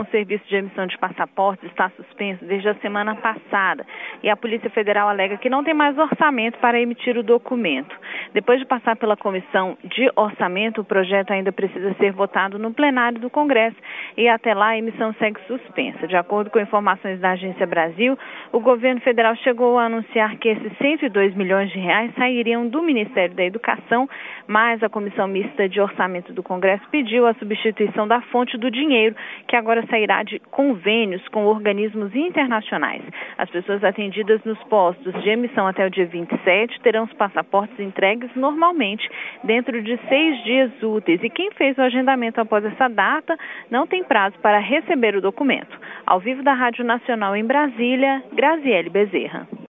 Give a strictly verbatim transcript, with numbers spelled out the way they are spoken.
O serviço de emissão de passaportes está suspenso desde a semana passada e a Polícia Federal alega que não tem mais orçamento para emitir o documento. Depois de passar pela Comissão de Orçamento, o projeto ainda precisa ser votado no plenário do Congresso e até lá a emissão segue suspensa. De acordo com informações da Agência Brasil, o governo federal chegou a anunciar que esses cento e dois milhões de reais sairiam do Ministério da Educação, mas a Comissão Mista de Orçamento do Congresso pediu a substituição da fonte do dinheiro, que agora sairá de convênios com organismos internacionais. As pessoas atendidas nos postos de emissão até o dia vinte e sete terão os passaportes entregues normalmente dentro de seis dias úteis. E quem fez o agendamento após essa data não tem prazo para receber o documento. Ao vivo da Rádio Nacional em Brasília, Graziele Bezerra.